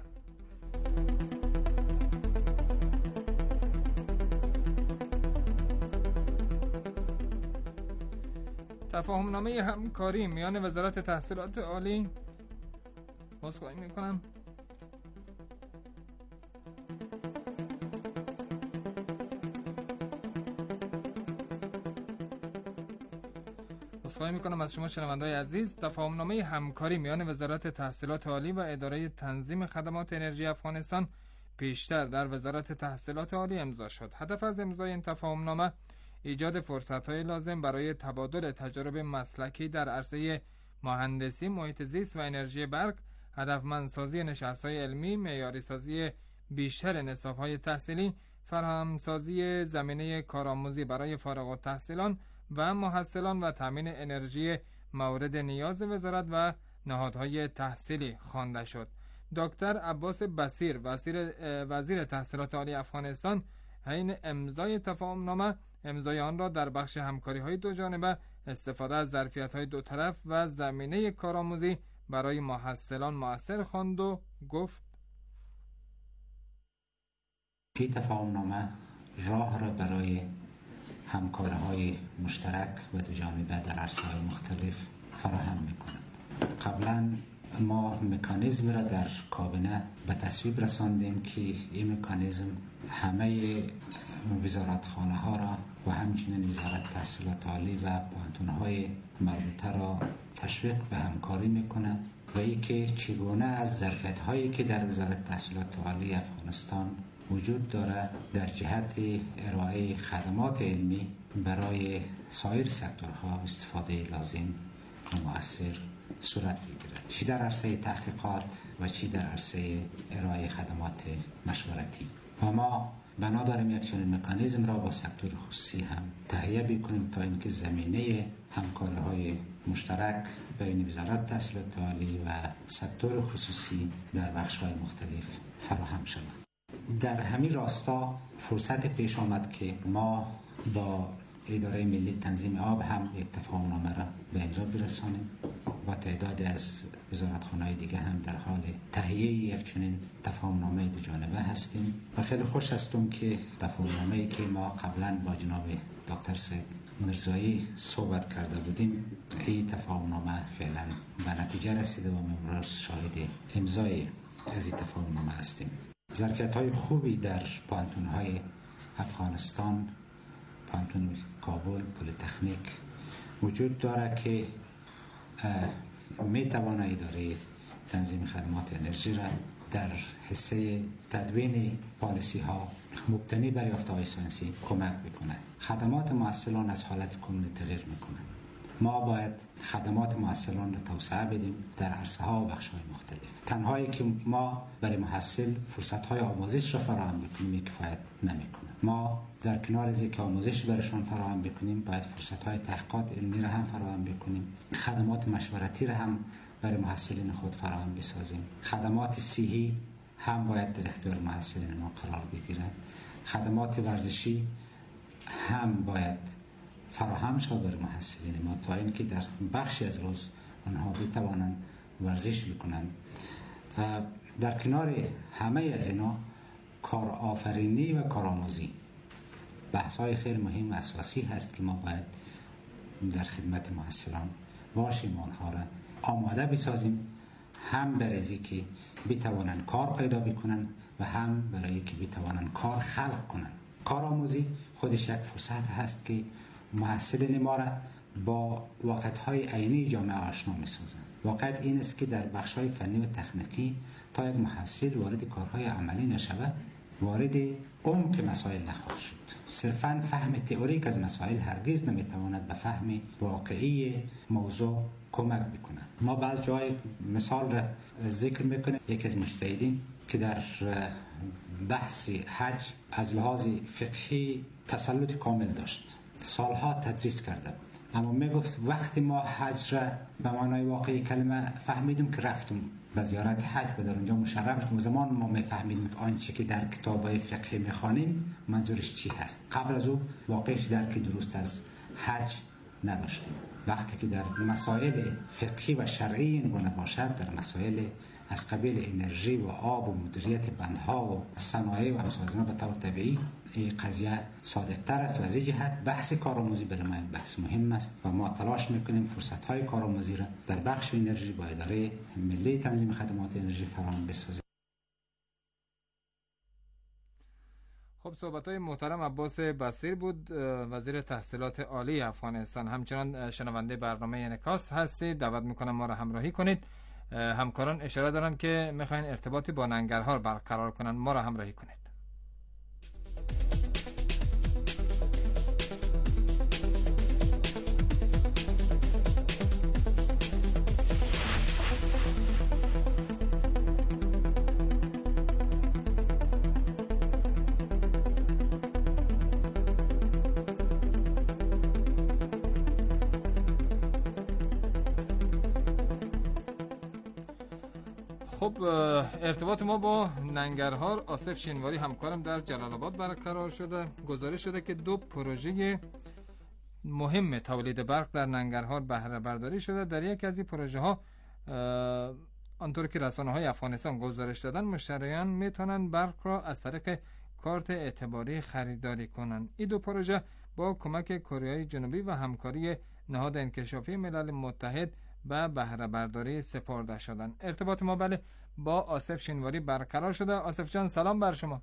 Speaker 9: تفاهم نامه همکاری میان وزارت تحصیلات عالی بازخواهی میکنم بازخواهی میکنم از شما شنونده‌های عزیز. تفاهم نامه همکاری میان وزارت تحصیلات عالی و اداره تنظیم خدمات انرژی افغانستان پیشتر در وزارت تحصیلات عالی امضا شد. هدف از امضای این تفاهم نامه ایجاد فرصت‌های لازم برای تبادل تجارب مسلکی در عرصه مهندسی، محیط زیست و انرژی برق، هدفمندسازی نشست‌های علمی، معیاری‌سازی بیشتر نصاب‌های تحصیلی، فراهمسازی زمینه کارآموزی برای فارغ التحصیلان و محصلان و تامین انرژی مورد نیاز وزارت و نهادهای تحصیلی خوانده شد. دکتر عباس بصیر وزیر وزیر تحصیلات عالی افغانستان حین امضای تفاهم نامه امضای آن را در بخش همکاری های دو جانبه، استفاده از ظرفیت های دو طرف و زمینه کارآموزی برای محصلان مؤثر خواند و گفت
Speaker 12: این تفاهم نامه راه را برای همکاری‌های مشترک و دو جانبه در عرصه‌های مختلف فراهم می‌کند. قبلا ما مکانیزم را در کابینه به تصویب رساندیم که این مکانیزم همه وزارتخانه ها را و همچنین وزارت تحصیلات عالی و پوهنتون‌های مربوطه را تشویق به همکاری می‌کند و ای که چگونه از ظرفیت‌هایی که در وزارت تحصیلات عالی افغانستان وجود دارد در جهت ارائه خدمات علمی برای سایر سکتورها استفاده لازم و مؤثر صورت بگیرد، چی در عرصه تحقیقات و چی در عرصه ارائه خدمات مشورتی. و ما بنا داریم یک چنین مکانیزم را با سکتور خصوصی هم تهیه بکنیم تا اینکه زمینه همکاری‌های مشترک بین وزارت تحصیلات عالی و سکتور خصوصی در بخش‌های مختلف فراهم شود. در همین راستا فرصت پیش آمد که ما با اداره ملی تنظیم آب هم یک تفاهم نامه را به امضا برسانیم و تعدادی از وزارتخانه‌های دیگه هم در حال تهیه یک چنین تفاهم نامه دو جانبه هستیم و خیلی خوش هستم که تفاهم نامه‌ای که ما قبلا با جناب دکتر سید مرزایی صحبت کرده بودیم، این تفاهم نامه فعلا به نتیجه رسیده و امروز شاهد امضای از این تفاهم نامه هستیم. ظرفیت‌های خوبی در پوهنتون‌های افغانستان، پوهنتون کابل، پلی‌تکنیک وجود دارد که می‌تواند اداره تنظیم خدمات انرژی را در حصه تدوین پالیسی ها مبتنی بر یافته‌های ساینسی کمک بکنه. خدمات محصلان از حالت کنونی تغییر میکنه. ما باید خدمات محصلان را توسعه بدیم در عرصه ها و بخش های مختلف. تنهایی که ما برای محصل فرصت های آموزش را فراهم بکنیم کفایت نمیکنه. ما در کنار از اینکه آموزش برشان فراهم بکنیم باید فرصت های تحقیقات علمی را هم فراهم بکنیم، خدمات مشورتی را هم برای محصلین خود فراهم بسازیم. خدمات صحی هم باید در اختیار محصلین ما قرار بگیرد. خدمات ورزشی هم باید فراهم شود برای محصلین ما تا اینکه در بخشی از روز آنها بتوانند ورزش بکنند. در کنار همه از اینا کارآفرینی و کارآموزی بحث‌های خیلی مهم و اساسی هست که ما باید در خدمت محصلان باشیم، آنها را آماده بسازیم، هم برای که بتوانند کار پیدا بکنند و هم برای که بتوانند کار خلق کنند. کارآموزی خودش یک فرصت هست که محصلین ما را با واقعیت‌های عینی جامعه آشنا می‌سازند. واقعیت این است که در بخش‌های فنی و تکنیکی تا یک محصل وارد کارهای عملی نشود، وارد عمق مسائل نخواهد شد. صرفاً فهم تئوریک از مسائل هرگز نمی‌تواند به فهم واقعی موضوع کمک بکنه. ما بعض جای مثال را ذکر میکنیم. یکی از مجتهدین که در بحث حج از لحاظ فقهی تسلط کامل داشت، سالها تدریس کرده بود، اما میگفت وقتی ما حج را به معنای واقعی کلمه فهمیدیم که رفتم به زیارت حج و در اونجا مشرف شدیم، زمان ما میفهمیدیم که آنچه که در کتاب‌های فقهی میخوانیم منظورش چی هست. قبل از او واقعش درک درست از حج نداشتیم. وقتی که در مسائل فقهی و شرعی این گونه باشد، در مسائل از قبیل انرژی و آب و مدیریت بندها و صنایع و امثال به طور طبیعی این قضیه صادق‌تر است و از این جهت بحث کارآموزی برای ما بحث مهم است و ما تلاش میکنیم فرصت‌های کارآموزی را در بخش انرژی با اداره ملی تنظیم خدمات انرژی فراهم بسازیم.
Speaker 9: خب صحبت‌های محترم عباس بصیر بود، وزیر تحصیلات عالی افغانستان. همچنان شنونده برنامه انعکاس هستید، دعوت میکنم ما را همراهی کنید. همکاران اشاره دارن که میخواین ارتباطی با ننگرهار برقرار کنن، ما را همراهی کنید. خب ارتباط ما با ننگرهار آصف شینواری همکارم در جلال آباد برقرار شده. گزارش شده که دو پروژه مهم تولید برق در ننگرهار بهره برداری شده. در یک از این پروژه ها آنطور که رسانه های افغانستان گزارش دادن، مشتریان میتونن برق را از طریق کارت اعتباری خریداری کنن. این دو پروژه با کمک کره جنوبی و همکاری نهاد انکشافی ملل متحد به بهره برداری سپرده شدن. ارتباط ما بله با آصف شینواری برقرار شده. آصف جان سلام بر شما.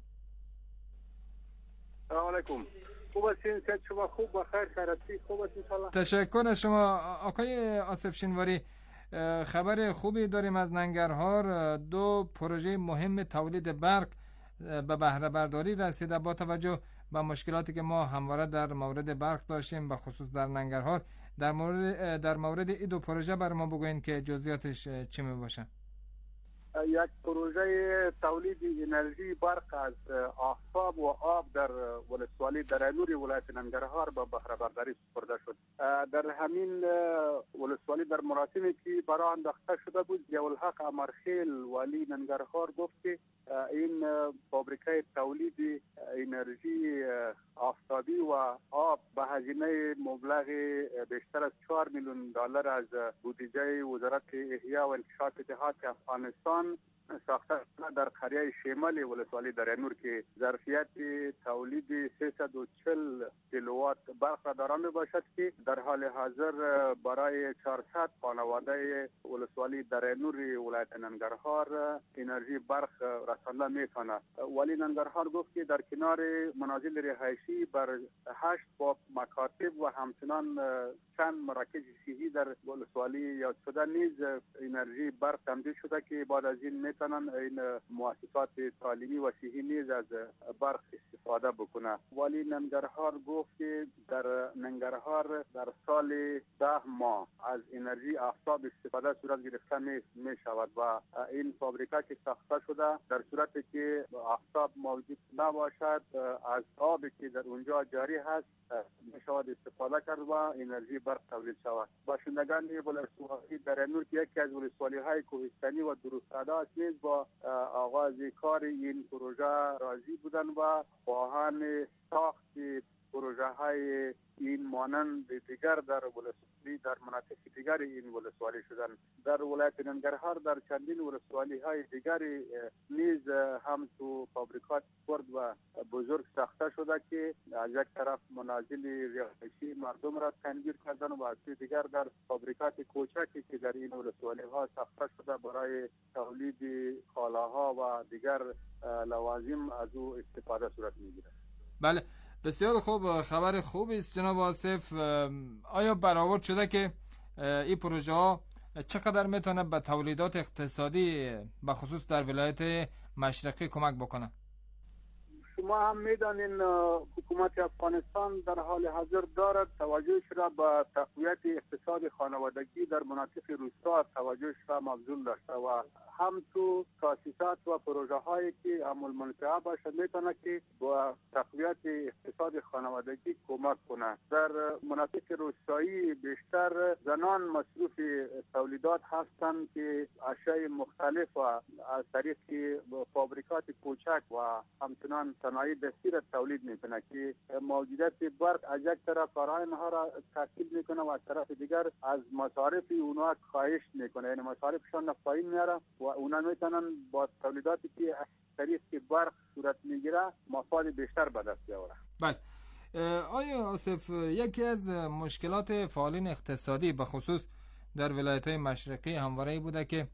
Speaker 13: سلام علیکم. خوب هستین؟ شما خوب بخیر خیراتی خوب هستین ان شاء الله.
Speaker 9: تشکر از شما آقای آصف شینواری. خبر خوبی داریم از ننگرهار. دو پروژه مهم تولید برق به بهره برداری رسیده. با توجه به مشکلاتی که ما همواره در مورد برق داشتیم به خصوص در ننگرهار، در مورد در مورد این دو پروژه بر ما بگوین که جزئیاتش چی می باشه؟
Speaker 13: یک پروژه تولید انرژی برق از آفتاب و آب در ولسوالی درانوری ولایت ننگرهار به بهره برداری سپرده شد. در همین ولسوالی در مراسمی که برای انداخته شده بود، ضیاءالحق امرخیل والی ننگرهار گفت که این فابریکه تولید انرژی آفتابی و آب به هزینه مبلغ بیشتر از چهار میلیون دلار از بودجه وزارت احیا و انکشاف اتحاد افغانستان ساخته در قریه شمال ولسوالی درانور که ظرفیت تولید سیصد و چهل کیلووات برق را دارا می باشد که در حال حاضر برای چهارصد خانواده ولسوالی درانور ولایت ننگرهار انرژی برق رسانده می تواند. ولی ننگرهار گفت که در کنار منازل رهایشی بر هشت باب مکاتب و همچنان چند مراکز صحی در ولسوالی یاد شده نیز انرژی برق تمدید شده که بعد از این میتونن این مؤسسات تعلیمی و صحی نیز از برق استفاده بکنه. ولی ننگرهار گفت که در ننگرهار در سال ده ماه از انرژی آفتاب استفاده صورت گرفته می شود و این فابریکه که ساخته شده در صورتی که آفتاب موجود نباشد از آبی که در اونجا جاری هست می شود استفاده کرد و انرژی برق تولید شود. باشندگان ولسوالی درانور که یکی از ولسوالی های کوهستانی و دورفتاده است نیز با آغاز کار این پروژه راضی بودند و خواهان ساخت پروژه های این مانند دیگر در ولسوالی در مناطق دیگر این ولسوالی شدن. در ولایت ننگرهار در چندین ولسوالی های دیگری نیز هم تو فابریکات بزرگ و بزرگ ساخته شده که از یک طرف منازل رهایشی مردم را تنبیه کردن و از دیگر در فابریکات کوچکی که در این ولسوالی ها ساخته شده برای تولید کالاها و دیگر لوازم از او استفاده صورت میگیرد.
Speaker 9: بله بسیار خوب، خبر خوبی است جناب آصف. آیا برآورد شده که این پروژه ها چقدر میتونه به تولیدات اقتصادی به خصوص در ولایت مشرقی کمک بکنه؟
Speaker 13: شما هم میدانین حکومت افغانستان در حال حاضر دارد توجهش را به تقویت اقتصاد خانوادگی در مناطق روستا توجهش را مبذول داشته و هم تو تاسیسات و پروژه هایی که عمل منفعه باشه میتونه که با تقویت اقتصاد خانوادگی کمک کنه. در مناطق روستایی بیشتر زنان مصروف تولیدات هستند که اشیاء مختلف و از طریق فابریکات کوچک و همچنان صنایع دستی را تولید میکنه که موجودیت برق از یک طرف کارهای آنها را تسهیل میکنه و از طرف دیگر از مصارف اونها کاهش میکنه، یعنی مصارفشان پایین میاره و اونا میتونن با تولیداتی که از طریق برق صورت میگیره مفاد بیشتر به دست بیاره.
Speaker 9: بله آیا آصف، یکی از مشکلات فعالین اقتصادی به خصوص در ولایت‌های مشرقی همواره بوده که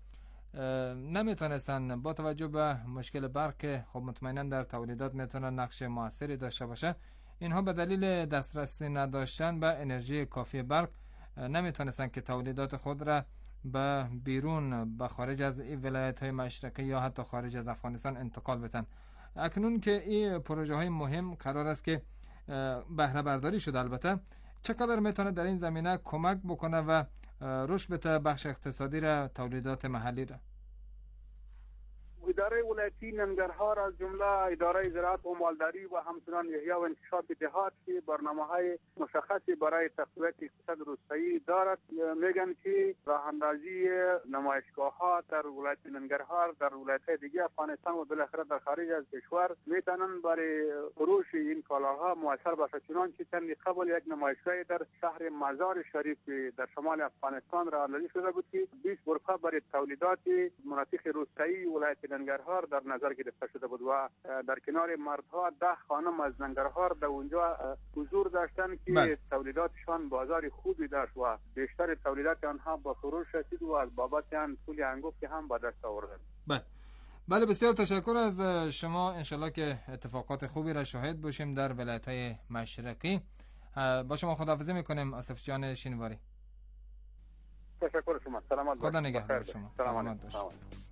Speaker 9: نمیتونستن با توجه به مشکل برق خب مطمئنا در تولیدات میتونن نقش موثری داشته باشه، اینها به دلیل دسترسی نداشتن به انرژی کافی برق نمیتونستن که تولیدات خود را به بیرون به خارج از این ولایت‌های مشرقی یا حتی خارج از افغانستان انتقال بدن. اکنون که این پروژه های مهم قرار است که بهره برداری شده، البته چقدر میتونه در این زمینه کمک بکنه و رشد بده بخش اقتصادی را، تولیدات محلی را؟
Speaker 13: اداره ولایتی ننگرهار از جمله اداره زراعت و مالداری و همچنان احیا و انکشاف دهات که برنامه‌های مشخصی برای تقویت اقتصاد روستایی دارد. میگن که راه اندازی نمایشگاه‌ها در ولایت ننگرهار، در ولایت‌های دیگه افغانستان و بالاخره در خارج از کشور میتونن برای فروش این کالاها مؤثر باشه. چنانچه چندی قبل یک نمایشگاه در شهر مزار شریف در شمال افغانستان راه اندازی شده بود که بیست برقه برای تولیدات مناطق روستایی ولایت ننگرهار در نظر گرفته شده بود و در کنار مردها ده خانم از ننگرهار در اونجا حضور داشتن که بله. تولیداتشان بازار خوبی داشت و بیشتر تولیدات آنها با فروش رسید و از بابت آن پول انگفتی هم به دست آوردند.
Speaker 9: بله بله بسیار تشکر از شما. انشالله که اتفاقات خوبی را شاهد باشیم در ولایت‌های مشرقی. با شما خداحافظی میکنیم آصف جان شینواری.
Speaker 13: تشکر شما. سلامت باشید.
Speaker 9: خدا نگهدار شما. سلامت باشید.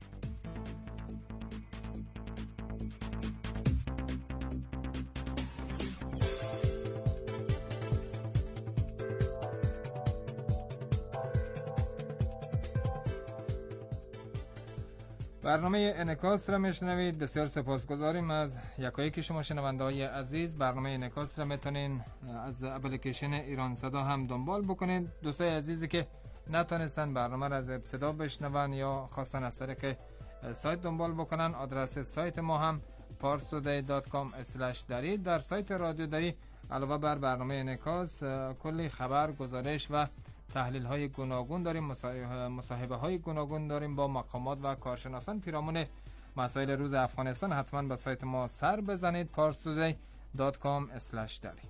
Speaker 9: برنامه انعکاس را میشنوید. بسیار سپاسگزاریم از یکایک شما شنونده های عزیز. برنامه انعکاس را میتونین از اپلیکیشن ایران صدا هم دنبال بکنید. دوستای عزیزی که نتونستن برنامه را از ابتدا بشنون یا خواستن از طریق سایت دنبال بکنن، آدرس سایت ما هم parstoday dot com اسلش دری. در سایت رادیو دری علاوه بر برنامه انعکاس کلی خبر، گزارش و تحلیل های گوناگون داریم، مصاحبه های گوناگون داریم با مقامات و کارشناسان پیرامون مسائل روز افغانستان. حتما به سایت ما سر بزنید parstoday dot com اسلش دری.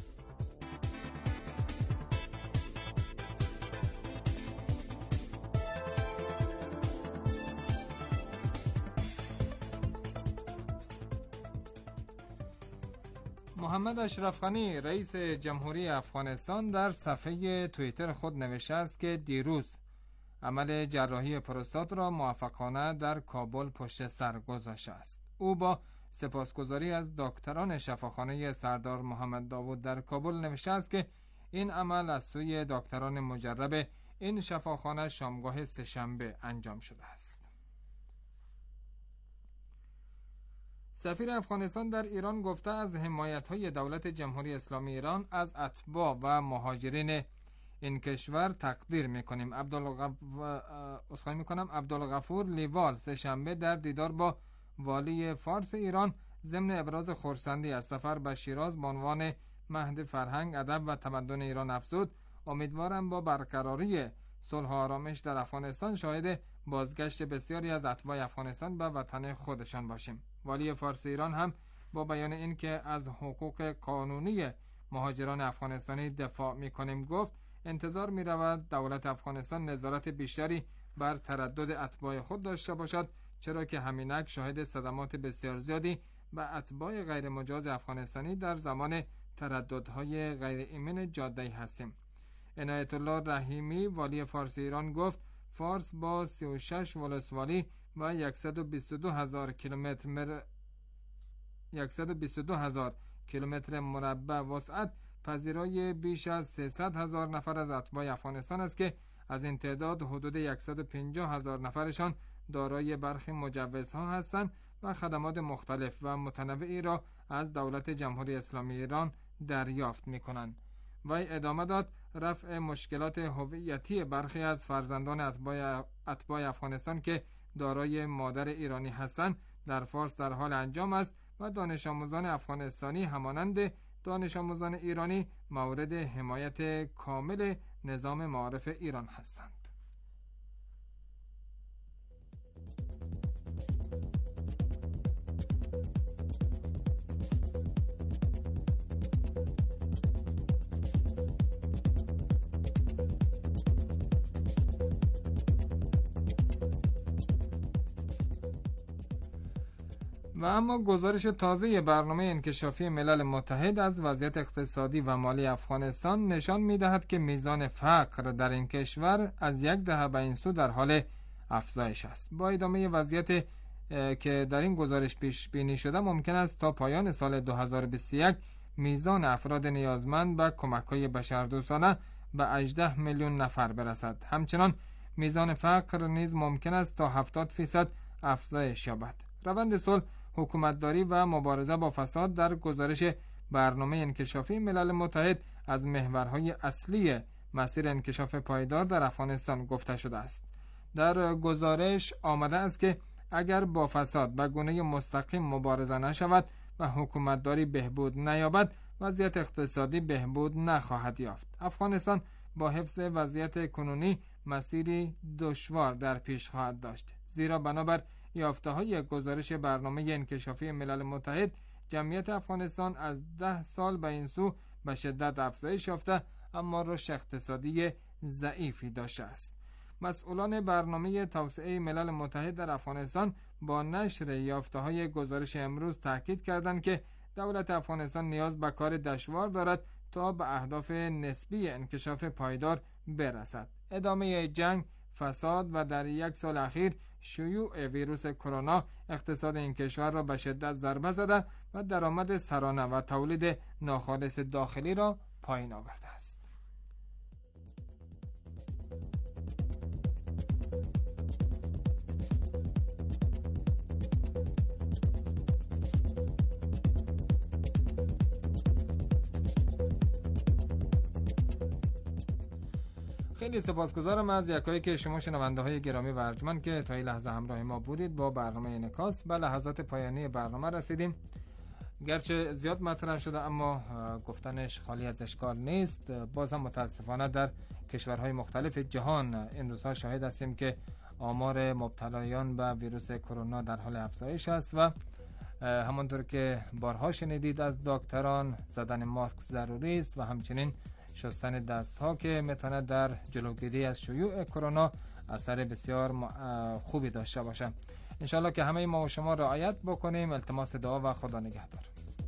Speaker 9: محمد اشرف غنی رئیس جمهوری افغانستان در صفحه توییتر خود نوشته است که دیروز عمل جراحی پروستات را موفقانه در کابل پشت سر گذاشته است. او با سپاسگزاری از دکتران شفاخانه سردار محمد داوود در کابل نوشته است که این عمل از سوی دکتران مجرب این شفاخانه شامگاه سه‌شنبه انجام شده است. سفیر افغانستان در ایران گفته از حمایت‌های دولت جمهوری اسلامی ایران از اتباع و مهاجرین این کشور تقدیر می‌کنیم. عبدالغفور اسخای می‌کنم عبدالغفور لیوال سه‌شنبه در دیدار با والی فارس ایران ضمن ابراز خرسندی از سفر به شیراز به عنوان مهد فرهنگ، ادب و تمدن ایران افزود. امیدوارم با برقراری صلح و آرامش در افغانستان شاهد بازگشت بسیاری از اتباع افغانستان به وطن خودشان باشیم. والی فارس ایران هم با بیان این که از حقوق قانونی مهاجران افغانستانی دفاع می‌کنیم گفت انتظار می‌رود دولت افغانستان نظارت بیشتری بر تردد اتباع خود داشته باشد، چرا که همینک شاهد صدمات بسیار زیادی به اتباع غیر مجاز افغانستانی در زمان ترددهای غیر ایمن جاده هستیم. عنایت الله رحیمی والی فارس ایران گفت فارس با سی و شش ولسوالی و صد و بیست و دو هزار کیلومتر مر... صد و بیست و دو هزار کیلومتر مربع وسعت پذیرای بیش از سیصد هزار نفر از اتباع افغانستان است که از این تعداد حدود صد و پنجاه هزار نفرشان دارای برخی مجوزها هستند و خدمات مختلف و متنوعی را از دولت جمهوری اسلامی ایران دریافت می‌کنند. وی ادامه داد رفع مشکلات هویتی برخی از فرزندان اتباع اتباع افغانستان که دارای مادر ایرانی هستند در فارس در حال انجام است و دانش آموزان افغانستانی همانند دانش آموزان ایرانی مورد حمایت کامل نظام معارف ایران هستند. و اما گزارش تازه برنامه انکشافی ملل متحد از وضعیت اقتصادی و مالی افغانستان نشان می‌دهد که میزان فقر در این کشور از یک دهه به این سو در حال افزایش است. با ادامه وضعیت که در این گزارش پیش بینی شده ممکن است تا پایان سال دو هزار و بیست و یک میزان افراد نیازمند به کمک‌های بشردوستانه به هجده میلیون نفر برسد. همچنان میزان فقر نیز ممکن است تا هفتاد فیصد افزایش یابد. روند صلح، حکومتداری و مبارزه با فساد در گزارش برنامه انکشافی ملل متحد از محورهای اصلی مسیر انکشاف پایدار در افغانستان گفته شده است. در گزارش آمده است که اگر با فساد به گونه مستقیم مبارزه نشود و حکومتداری بهبود نیابد، وضعیت اقتصادی بهبود نخواهد یافت. افغانستان با حفظ وضعیت کنونی مسیری دشوار در پیش خواهد داشت، زیرا بنابر یافته‌های گزارش برنامه انکشافی ملل متحد، جمعیت افغانستان از ده سال به این سو به شدت افزایش یافته اما رشد اقتصادی ضعیفی داشته است. مسئولان برنامه توسعه ملل متحد در افغانستان با نشر یافته‌های گزارش امروز تاکید کردند که دولت افغانستان نیاز به کار دشوار دارد تا به اهداف نسبی انکشاف پایدار برسد. ادامه جنگ، فساد و در یک سال اخیر شیوع ویروس کرونا اقتصاد این کشور را به شدت ضربه زده و درآمد سرانه و تولید ناخالص داخلی را پایین آورده است. خیلی سپاسگزارم از یکایی که شما شنونده های گرامی و ارجمند که تا این لحظه همراه ما بودید. با برنامه انعکاس به لحظات پایانی برنامه رسیدیم. گرچه زیاد مطرح شده اما گفتنش خالی از اشکال نیست. باز هم متاسفانه در کشورهای مختلف جهان این روزها شاهد هستیم که آمار مبتلایان به ویروس کرونا در حال افزایش است و همانطور که بارها شنیدید از دکتران، زدن ماسک ضروری است و همچنین شستن دست ها که میتونه در جلوگیری از شیوع کرونا اثر بسیار خوبی داشته باشه. انشالله که همه ما و شما رعایت بکنیم. التماس دعا و خدا نگهدار.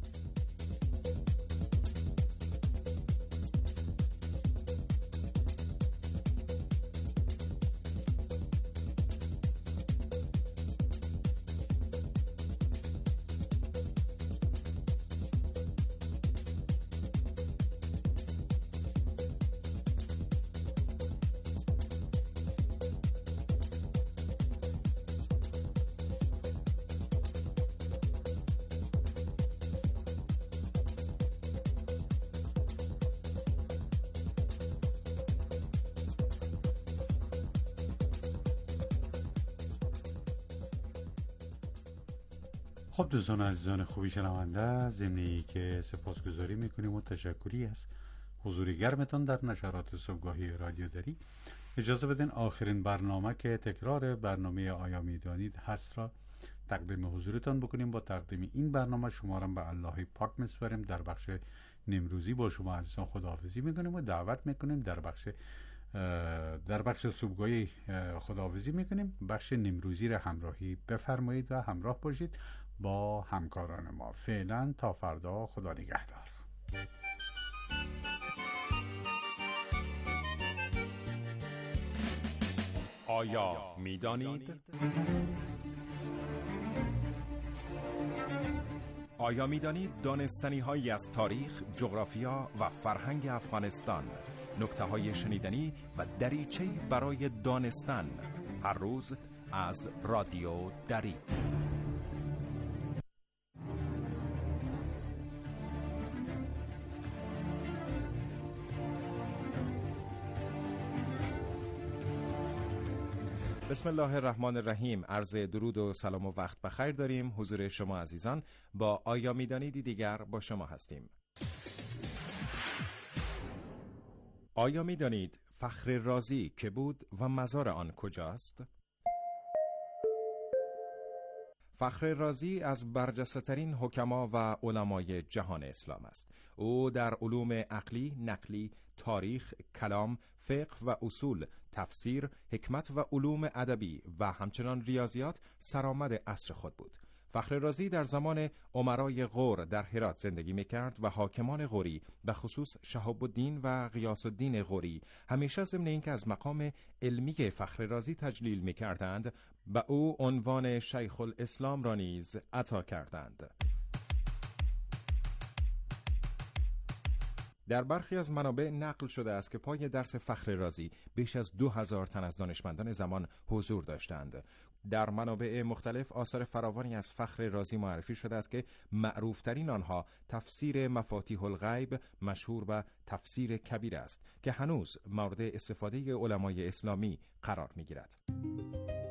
Speaker 8: خب دوستان عزیزان خوبی شنونده، ضمنی که سپاسگزاری میکنیم و تشکری است حضور گرمتان در نشرات صبحگاهی رادیو دری. اجازه بدین آخرین برنامه که تکرار برنامه آیا میدانید هست را تقدیم حضورتان بکنیم. با تقدیم این برنامه شما را به الله پاک میسپاریم. در بخش نیمروزی با شما عزیزان خداحافظی میکنیم و دعوت میکنیم در بخش در بخش صبحگاهی خداحافظی میکنیم. بخش نیمروزی را همراهی بفرمایید و همراه باشید با همکاران ما. فعلا تا فردا، خدا نگهدار.
Speaker 14: آیا میدانید؟ آیا میدانید دانستنی هایی از تاریخ، جغرافیا و فرهنگ افغانستان، نکته های شنیدنی و دریچه برای دانستن، هر روز از رادیو دری. بسم الله الرحمن الرحیم. عرض درود و سلام و وقت بخیر داریم حضور شما عزیزان. با آیا میدانیدی دیگر با شما هستیم. آیا میدانید فخر رازی که بود و مزار آن کجاست؟ فخر رازی از برجسته‌ترین حکما و علمای جهان اسلام است. او در علوم عقلی، نقلی، تاریخ، کلام، فقه و اصول، تفسیر، حکمت و علوم ادبی و همچنان ریاضیات سرآمد عصر خود بود. فخر رازی در زمان امرای غور در هرات زندگی می‌کرد و حاکمان غوری به خصوص شهاب الدین و غیاث الدین غوری همیشه ضمن اینکه از مقام علمی فخر رازی تجلیل می‌کردند به او عنوان شیخ الاسلام را نیز عطا کردند. در برخی از منابع نقل شده است که پای درس فخر رازی بیش از دو هزار تن از دانشمندان زمان حضور داشتند. در منابع مختلف آثار فراوانی از فخر رازی معرفی شده است که معروفترین آنها تفسیر مفاتیح الغیب مشهور و تفسیر کبیر است که هنوز مورد استفاده علمای اسلامی قرار می‌گیرد.